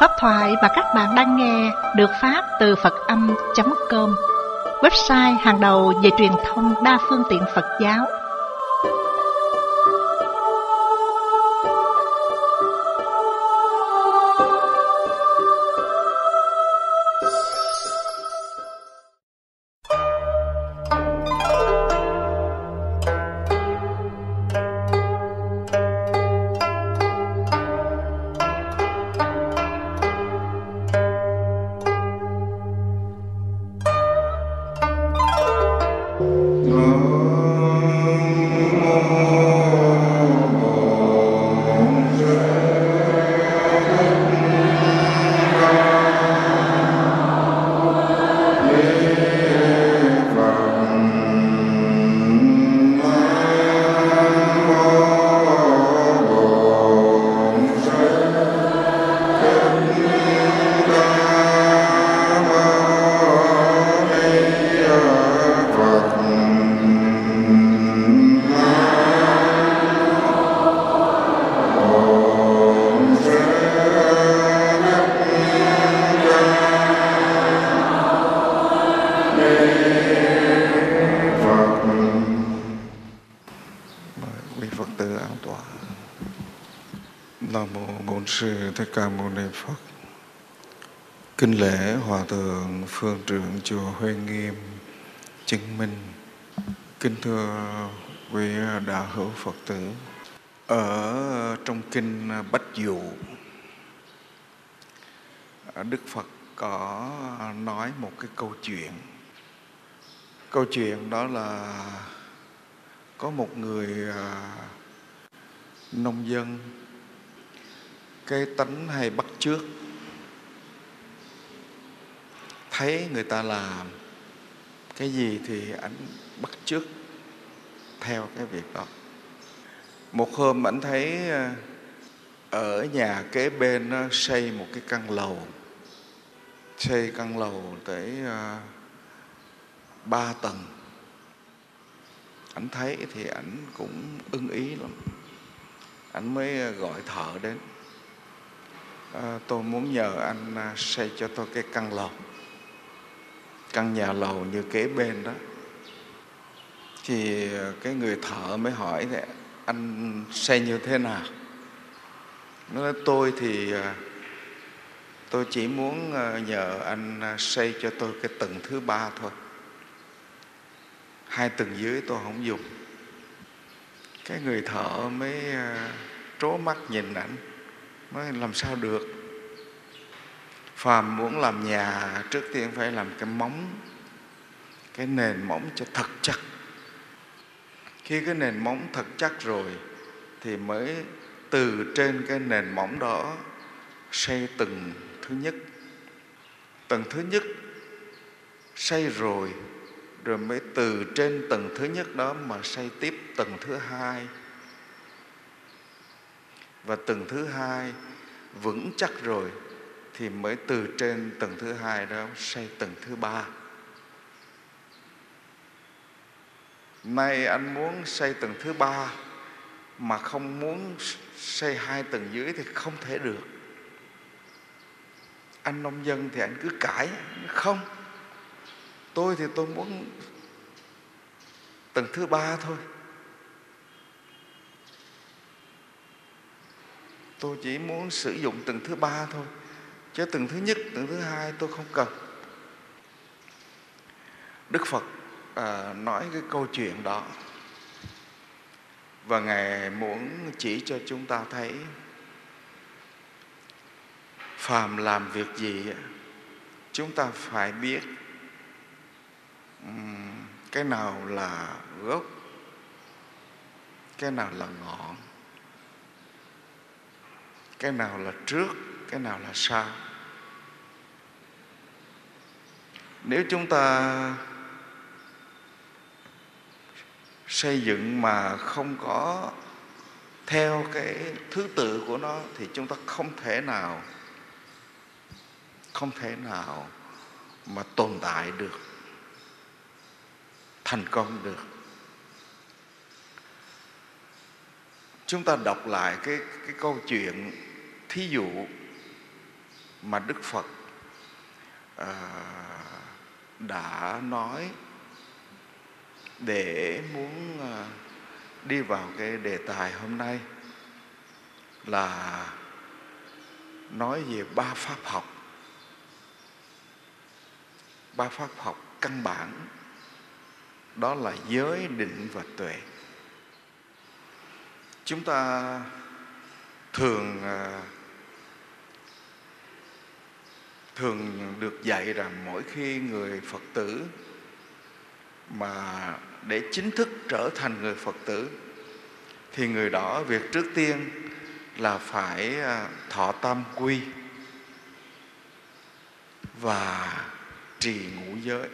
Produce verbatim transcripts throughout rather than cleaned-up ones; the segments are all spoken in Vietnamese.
Pháp thoại mà các bạn đang nghe được phát từ Phật Âm chấm com, website hàng đầu về truyền thông đa phương tiện Phật giáo. Thích Ca Mâu Ni Phật. Kinh lễ Hòa Thượng Phương Trượng Chùa Huệ Nghiêm chứng minh. Kính thưa quý đạo hữu Phật tử, ở trong kinh Bách Dụ, Đức Phật có nói một cái câu chuyện. Câu chuyện đó là có một người nông dân, cái tánh hay bắt chước, thấy người ta làm cái gì thì ảnh bắt chước theo cái việc đó. Một hôm ảnh thấy ở nhà kế bên nó xây một cái căn lầu, xây căn lầu tới ba tầng. Ảnh thấy thì ảnh cũng ưng ý lắm, ảnh mới gọi thợ đến. À, tôi muốn nhờ anh xây cho tôi cái căn lầu, căn nhà lầu như kế bên đó. Thì cái người thợ mới hỏi thì anh xây như thế nào? Nó nói tôi thì tôi chỉ muốn nhờ anh xây cho tôi cái tầng thứ ba thôi, hai tầng dưới tôi không dùng. Cái người thợ mới trố mắt nhìn ảnh, nói làm sao được. Phàm muốn làm nhà trước tiên phải làm cái móng, cái nền móng cho thật chắc. Khi cái nền móng thật chắc rồi thì mới từ trên cái nền móng đó xây tầng thứ nhất. Tầng thứ nhất xây rồi, rồi mới từ trên tầng thứ nhất đó mà xây tiếp tầng thứ hai. Và tầng thứ hai vững chắc rồi thì mới từ trên tầng thứ hai đó xây tầng thứ ba. Nay anh muốn xây tầng thứ ba mà không muốn xây hai tầng dưới thì không thể được. Anh nông dân thì anh cứ cãi, không, tôi thì tôi muốn tầng thứ ba thôi. Tôi chỉ muốn sử dụng tầng thứ ba thôi, chứ tầng thứ nhất, tầng thứ hai tôi không cần. Đức Phật à, nói cái câu chuyện đó, và Ngài muốn chỉ cho chúng ta thấy phàm làm việc gì chúng ta phải biết um, cái nào là gốc, cái nào là ngọn, cái nào là trước, cái nào là sau. Nếu chúng ta xây dựng mà không có theo cái thứ tự của nó thì chúng ta không thể nào không thể nào mà tồn tại được, thành công được. Chúng ta đọc lại cái, cái câu chuyện thí dụ mà Đức Phật à, đã nói để muốn à, đi vào cái đề tài hôm nay là nói về ba pháp học. Ba pháp học căn bản, đó là giới, định và tuệ. Chúng ta thường thường được dạy rằng mỗi khi người Phật tử mà để chính thức trở thành người Phật tử thì người đó việc trước tiên là phải thọ tam quy và trì ngũ giới.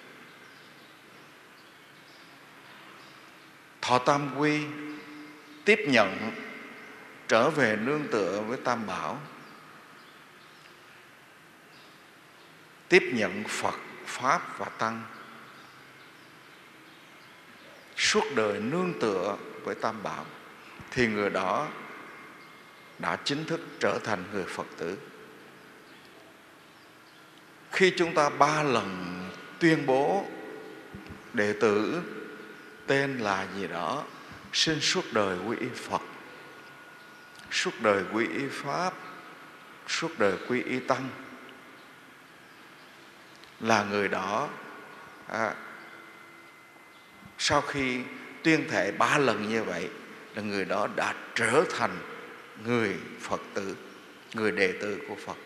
Thọ tam quy, tiếp nhận trở về nương tựa với Tam Bảo, tiếp nhận Phật, Pháp và Tăng, suốt đời nương tựa với Tam Bảo, thì người đó đã chính thức trở thành người Phật tử. Khi chúng ta ba lần tuyên bố đệ tử tên là gì đó, xin suốt đời quy y Phật, suốt đời quy y Pháp, suốt đời quy y Tăng, là người đó à, sau khi tuyên thệ ba lần như vậy là người đó đã trở thành người Phật tử, người đệ tử của Phật.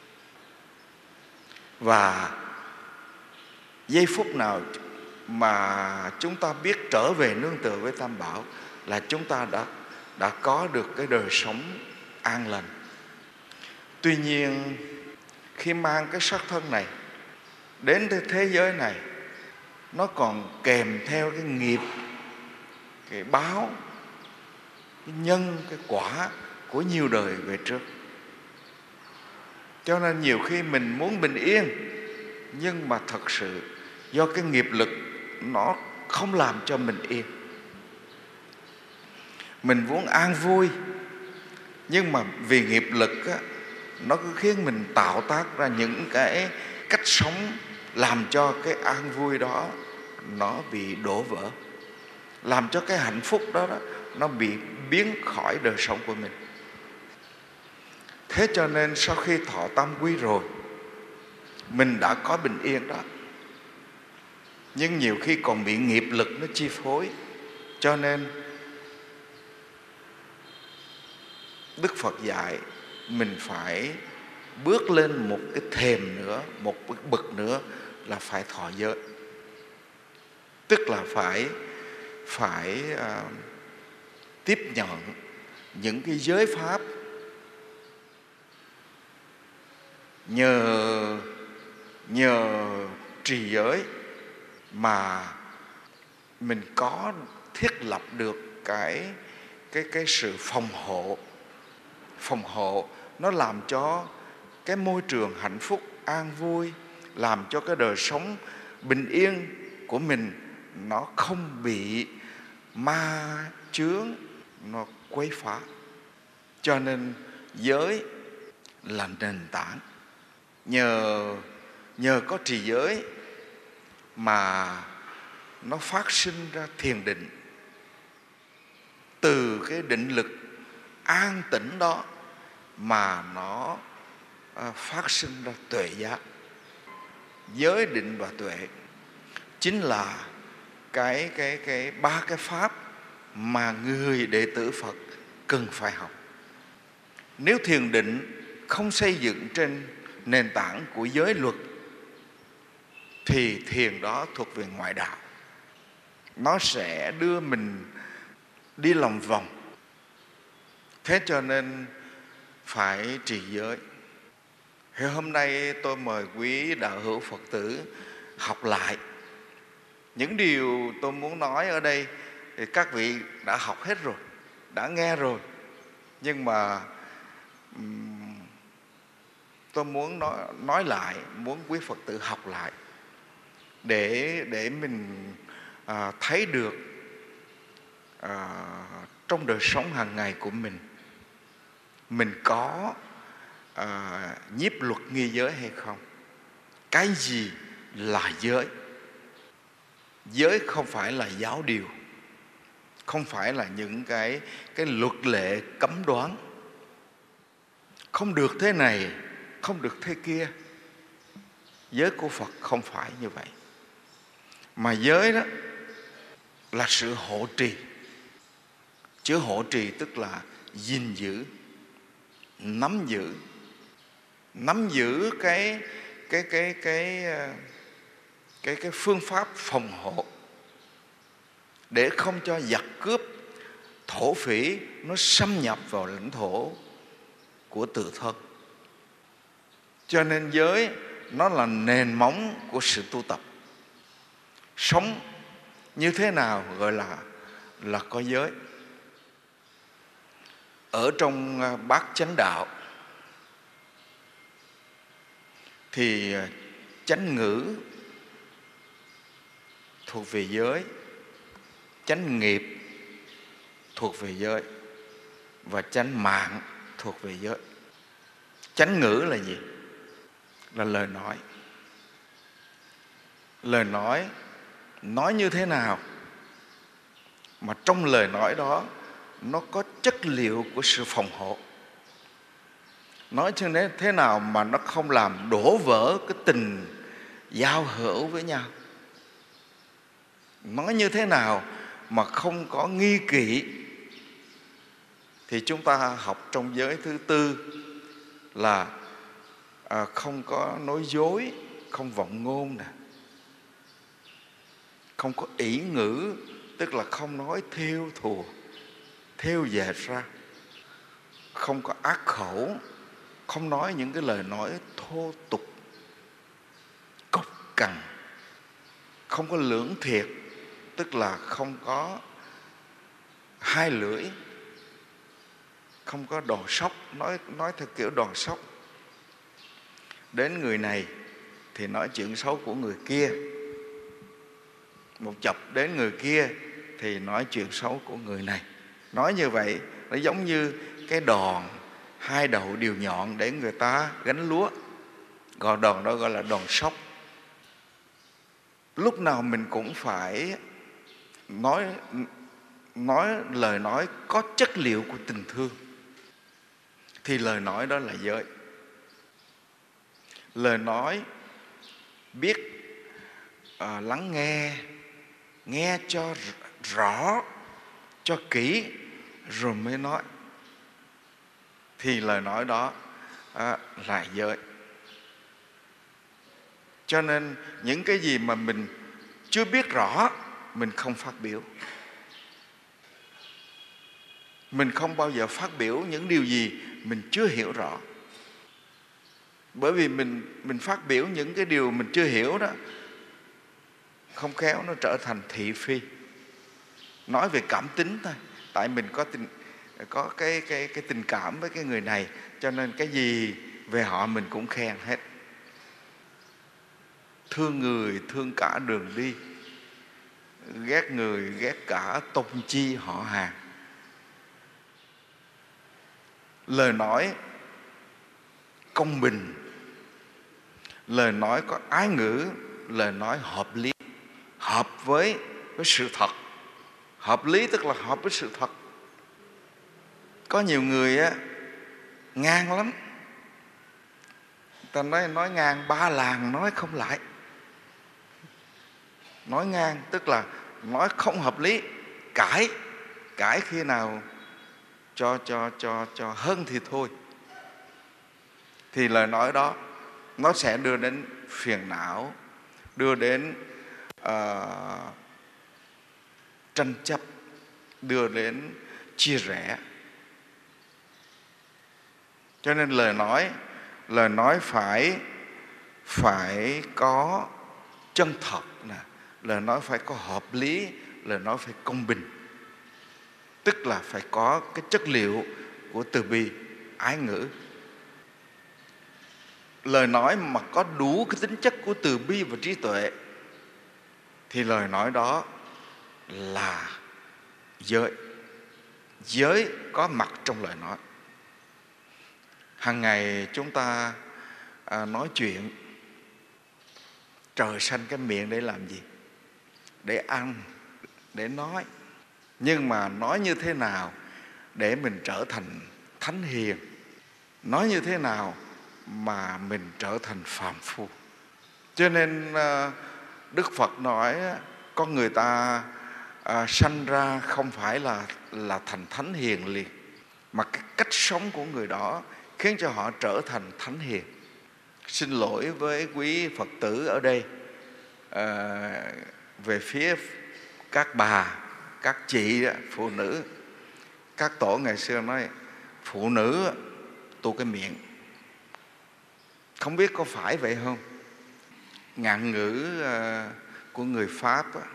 Và giây phút nào mà chúng ta biết trở về nương tựa với Tam Bảo là chúng ta đã, đã có được cái đời sống an lành. Tuy nhiên khi mang cái xác thân này đến thế giới này, nó còn kèm theo cái nghiệp, cái báo, cái nhân, cái quả của nhiều đời về trước. Cho nên nhiều khi mình muốn bình yên, nhưng mà thật sự do cái nghiệp lực nó không làm cho mình yên. Mình muốn an vui, nhưng mà vì nghiệp lực á, nó cứ khiến mình tạo tác ra những cái cách sống làm cho cái an vui đó nó bị đổ vỡ, làm cho cái hạnh phúc đó, đó nó bị biến khỏi đời sống của mình. Thế cho nên sau khi thọ tam quy rồi, mình đã có bình yên đó, nhưng nhiều khi còn bị nghiệp lực nó chi phối. Cho nên Đức Phật dạy mình phải bước lên một cái thềm nữa, một cái bậc nữa là phải thọ giới. Tức là phải phải uh, tiếp nhận những cái giới pháp, nhờ nhờ trì giới mà mình có thiết lập được cái cái cái sự phòng hộ. Phòng hộ nó làm cho cái môi trường hạnh phúc an vui, làm cho cái đời sống bình yên của mình nó không bị ma chướng nó quấy phá. Cho nên giới là nền tảng. Nhờ nhờ có trì giới mà nó phát sinh ra thiền định. Từ cái định lực an tĩnh đó mà nó phát sinh ra tuệ giác. Giới, định và tuệ chính là cái cái cái ba cái pháp mà người đệ tử Phật cần phải học. Nếu thiền định không xây dựng trên nền tảng của giới luật thì thiền đó thuộc về ngoại đạo. Nó sẽ đưa mình đi lòng vòng. Thế cho nên phải trì giới. Thì hôm nay tôi mời quý đạo hữu Phật tử học lại. Những điều tôi muốn nói ở đây thì các vị đã học hết rồi, đã nghe rồi. Nhưng mà um, tôi muốn nói, nói lại, muốn quý Phật tử học lại để, để mình à, thấy được à, trong đời sống hàng ngày của mình, mình có à, nhiếp luật nghi giới hay không. Cái gì là giới? Giới không phải là giáo điều, không phải là những cái, cái luật lệ cấm đoán. Không được thế này, không được thế kia. Giới của Phật không phải như vậy. Mà giới đó là sự hộ trì. Chữ hộ trì tức là gìn giữ, nắm giữ, nắm giữ cái cái cái cái cái cái phương pháp phòng hộ để không cho giặc cướp, thổ phỉ nó xâm nhập vào lãnh thổ của tự thân. Cho nên giới nó là nền móng của sự tu tập. Sống như thế nào gọi là là có giới? Ở trong bát chánh đạo thì chánh ngữ thuộc về giới, chánh nghiệp thuộc về giới và chánh mạng thuộc về giới. Chánh ngữ là gì? Là lời nói. Lời nói nói như thế nào mà trong lời nói đó nó có chất liệu của sự phòng hộ. Nói như thế nào mà nó không làm đổ vỡ cái tình giao hữu với nhau. Nói như thế nào mà không có nghi kỵ. Thì chúng ta học trong giới thứ tư là à, không có nói dối, không vọng ngôn nè, không có ỷ ngữ, tức là không nói thêu thùa, thêu dệt ra, không có ác khẩu, không nói những cái lời nói thô tục, cộc cằn, không có lưỡng thiệt, tức là không có hai lưỡi, không có đòn sóc, nói nói theo kiểu đòn sóc. Đến người này thì nói chuyện xấu của người kia, một chập đến người kia thì nói chuyện xấu của người này. Nói như vậy nó giống như cái đòn hai đầu đều nhọn để người ta gánh lúa, còn đòn đó gọi là đòn sóc. Lúc nào mình cũng phải nói nói lời nói có chất liệu của tình thương, thì lời nói đó là giới. Lời nói biết à, lắng nghe, nghe cho rõ, cho kỹ rồi mới nói, thì lời nói đó à, là giới. Cho nên những cái gì mà mình chưa biết rõ mình không phát biểu. Mình không bao giờ phát biểu những điều gì mình chưa hiểu rõ. Bởi vì mình mình phát biểu những cái điều mình chưa hiểu đó, không khéo nó trở thành thị phi. Nói về cảm tính thôi, tại mình có tình có cái cái cái tình cảm với cái người này, cho nên cái gì về họ mình cũng khen hết. Thương người thương cả đường đi, ghét người ghét cả tông chi họ hàng. Lời nói công bình, lời nói có ái ngữ, lời nói hợp lý, hợp với với sự thật. Hợp lý tức là hợp với sự thật. Có nhiều người á ngang lắm, ta nói nói ngang ba làng nói không lại. Nói ngang tức là nói không hợp lý, cãi cãi khi nào cho cho cho cho hơn thì thôi. Thì lời nói đó nó sẽ đưa đến phiền não, đưa đến uh, tranh chấp, đưa đến chia rẽ. Cho nên lời nói lời nói phải phải có chân thật nè, lời nói phải có hợp lý, lời nói phải công bình, tức là phải có cái chất liệu của từ bi, ái ngữ. Lời nói mà có đủ cái tính chất của từ bi và trí tuệ thì lời nói đó là giới. Giới có mặt trong lời nói. Hàng ngày chúng ta à, nói chuyện. Trời sanh cái miệng để làm gì? Để ăn, để nói. Nhưng mà nói như thế nào để mình trở thành thánh hiền? Nói như thế nào mà mình trở thành phàm phu? Cho nên Đức Phật nói con người ta à, sanh ra không phải là là thành thánh hiền liền, mà cái cách sống của người đó khiến cho họ trở thành thánh hiền. Xin lỗi với quý Phật tử ở đây, à, về phía các bà, các chị, phụ nữ. Các tổ ngày xưa nói phụ nữ tu cái miệng. Không biết có phải vậy không? Ngạn ngữ uh, của người Pháp á,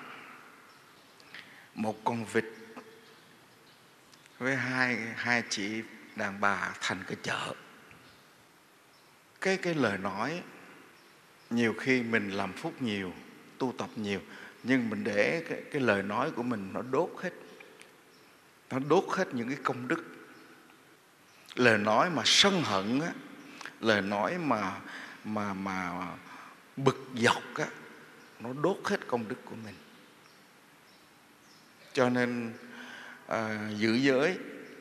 một con vịt với hai hai chị đàn bà thành cái chợ. Cái cái lời nói, nhiều khi mình làm phúc nhiều, tu tập nhiều, nhưng mình để cái, cái lời nói của mình nó đốt hết. Nó đốt hết những cái công đức. Lời nói mà sân hận á, lời nói mà mà mà bực dọc á, nó đốt hết công đức của mình. Cho nên à, giữ giới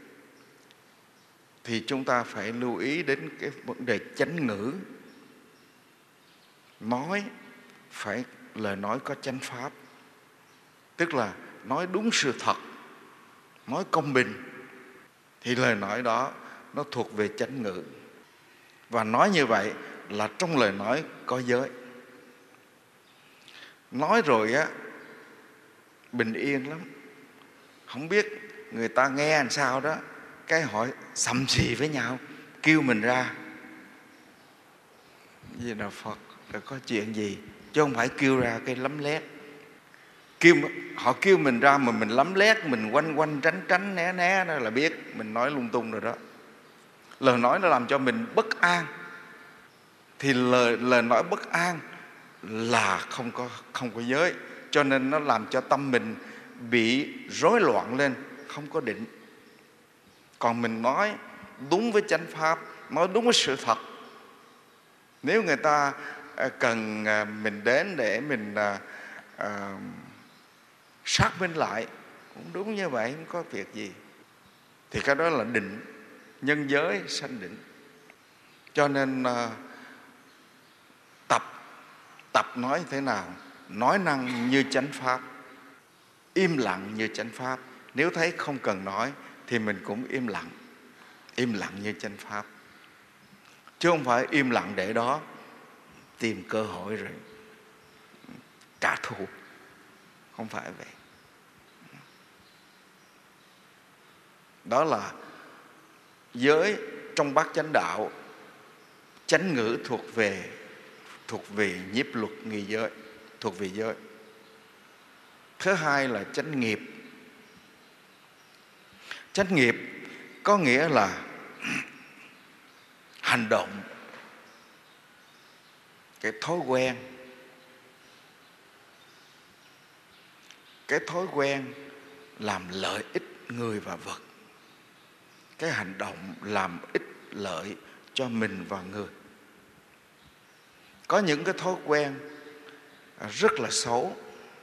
thì chúng ta phải lưu ý đến cái vấn đề chánh ngữ. Nói phải lời nói có chánh pháp, tức là nói đúng sự thật, nói công bình, thì lời nói đó nó thuộc về chánh ngữ. Và nói như vậy là trong lời nói có giới. Nói rồi á, bình yên lắm. Không biết người ta nghe làm sao đó, cái hỏi sầm xì với nhau, kêu mình ra. Vì là Phật là có chuyện gì, chứ không phải kêu ra cái lấm lét. Kêu, họ kêu mình ra mà mình lấm lét, mình quanh quanh tránh tránh né né đó là biết mình nói lung tung rồi đó. Lời nói nó làm cho mình bất an. Thì lời, lời nói bất an là không có, không có giới. Cho nên nó làm cho tâm mình bị rối loạn lên, không có định. Còn mình nói đúng với chánh pháp, nói đúng với sự thật. Nếu người ta cần mình đến để mình à, à, xác minh lại, cũng đúng như vậy, không có việc gì, thì cái đó là định. Nhân giới sanh định. Cho nên à, tập tập nói thế nào? Nói năng như chánh pháp, im lặng như chánh pháp. Nếu thấy không cần nói thì mình cũng im lặng. Im lặng như chánh pháp, chứ không phải im lặng để đó tìm cơ hội rồi trả thù. Không phải vậy. Đó là giới trong bát chánh đạo. Chánh ngữ thuộc về thuộc về nhiếp luật nghi giới, thuộc về giới. Thứ hai là chánh nghiệp. Chánh nghiệp có nghĩa là hành động, cái thói quen, cái thói quen làm lợi ích người và vật, cái hành động làm ích lợi cho mình và người. Có những cái thói quen rất là xấu,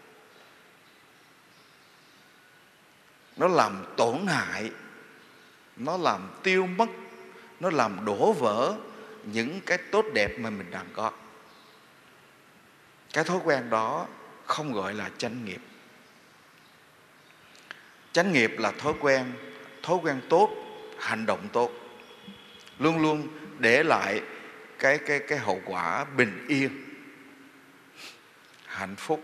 nó làm tổn hại, nó làm tiêu mất, nó làm đổ vỡ những cái tốt đẹp mà mình đang có. Cái thói quen đó không gọi là chánh nghiệp. Chánh nghiệp là thói quen, thói quen tốt, hành động tốt, luôn luôn để lại cái cái cái hậu quả bình yên, hạnh phúc.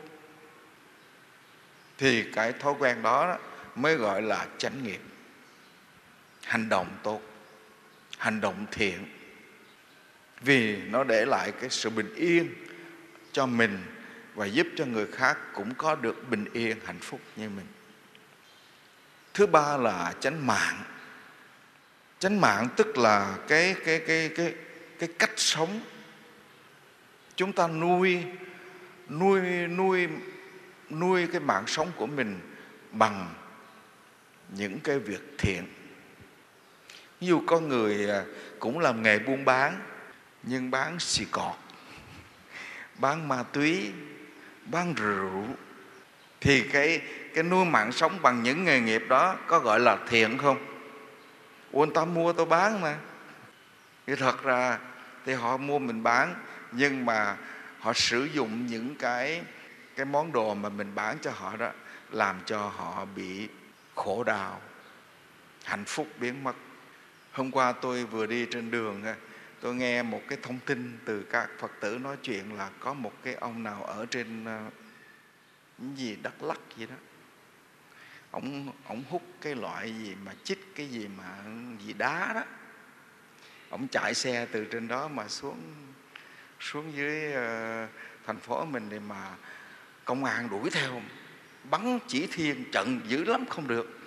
Thì cái thói quen đó mới gọi là chánh nghiệp. Hành động tốt, hành động thiện, vì nó để lại cái sự bình yên cho mình và giúp cho người khác cũng có được bình yên, hạnh phúc như mình. Thứ ba là chánh mạng. Chánh mạng tức là cái cái cái cái cái cách sống. Chúng ta nuôi nuôi nuôi nuôi cái mạng sống của mình bằng những cái việc thiện. Ví dụ có người cũng làm nghề buôn bán, nhưng bán xì cọt, bán ma túy, bán rượu, thì cái cái nuôi mạng sống bằng những nghề nghiệp đó có gọi là thiện không? Ủa, tao mua tao bán mà. Thì thật ra thì họ mua mình bán, nhưng mà họ sử dụng những cái cái món đồ mà mình bán cho họ đó, làm cho họ bị khổ đau, hạnh phúc biến mất. Hôm qua tôi vừa đi trên đường, tôi nghe một cái thông tin từ các Phật tử nói chuyện là có một cái ông nào ở trên cái gì Đắk Lắk gì đó, Ông, ông hút cái loại gì mà chích cái gì mà gì đá đó. Ông chạy xe từ trên đó mà xuống xuống dưới uh, thành phố mình, thì mà công an đuổi theo, bắn chỉ thiên trận dữ lắm không được.